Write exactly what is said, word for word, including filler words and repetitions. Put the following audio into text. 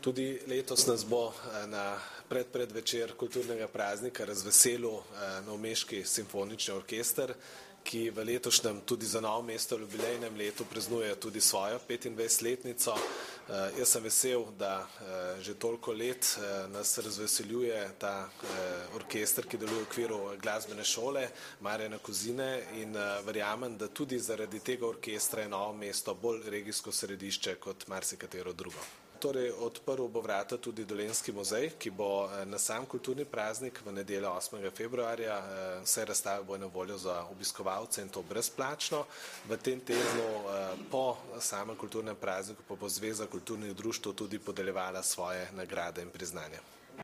Tudi letos nas bo na predpredvečer kulturnega praznika razveselil Novomeški simfonični orkester, ki v letošnjem tudi za Novo mesto jubilejnem letu praznuje tudi svojo petindvajsetletnico. Jaz sem vesel, da že toliko let nas razveseljuje ta orkester, ki deluje v okviru glasbene šole Marjana Kozine, in verjamem, da tudi zaradi tega orkestra je Novo mesto bolj regijsko središče kot marsikatero drugo. Torej, odprl bo vrata tudi Dolenjski muzej, ki bo na sam kulturni praznik v nedeljo osmega februarja. Vse razstave bo na voljo za obiskovalce in to brezplačno. V tem tednu po samem kulturnem prazniku pa bo Zveza kulturnih društev tudi podeljevala svoje nagrade in priznanja.